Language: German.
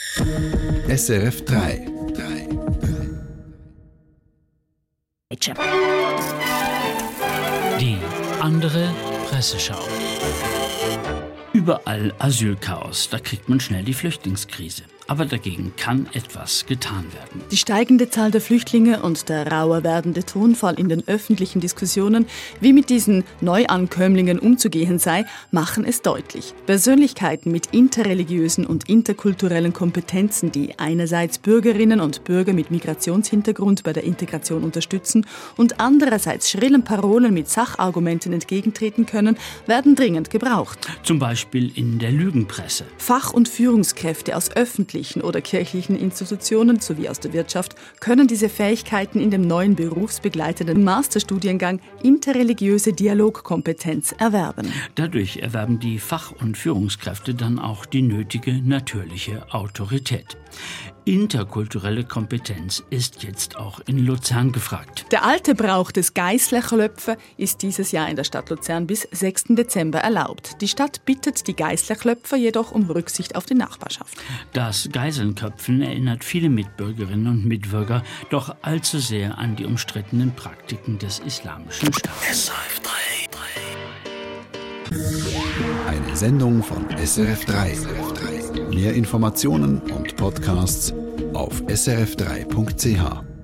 SRF 3. Die andere Presseschau. Überall Asylchaos, da kriegt man schnell die Flüchtlingskrise. Aber dagegen kann etwas getan werden. Die steigende Zahl der Flüchtlinge und der rauer werdende Tonfall in den öffentlichen Diskussionen, wie mit diesen Neuankömmlingen umzugehen sei, machen es deutlich. Persönlichkeiten mit interreligiösen und interkulturellen Kompetenzen, die einerseits Bürgerinnen und Bürger mit Migrationshintergrund bei der Integration unterstützen und andererseits schrillen Parolen mit Sachargumenten entgegentreten können, werden dringend gebraucht. Zum Beispiel in der Lügenpresse. Fach- und Führungskräfte aus öffentlichen oder kirchlichen Institutionen sowie aus der Wirtschaft können diese Fähigkeiten in dem neuen berufsbegleitenden Masterstudiengang Interreligiöse Dialogkompetenz erwerben. Dadurch erwerben die Fach- und Führungskräfte dann auch die nötige natürliche Autorität. Interkulturelle Kompetenz ist jetzt auch in Luzern gefragt. Der alte Brauch des Geisslerklöpfen ist dieses Jahr in der Stadt Luzern bis 6. Dezember erlaubt. Die Stadt bittet die Geisslerklöpfer jedoch um Rücksicht auf die Nachbarschaft. Das Geiselnköpfen erinnert viele Mitbürgerinnen und Mitbürger doch allzu sehr an die umstrittenen Praktiken des Islamischen Staates. SRF 3. Eine Sendung von SRF 3. Mehr Informationen und Podcasts auf srf3.ch.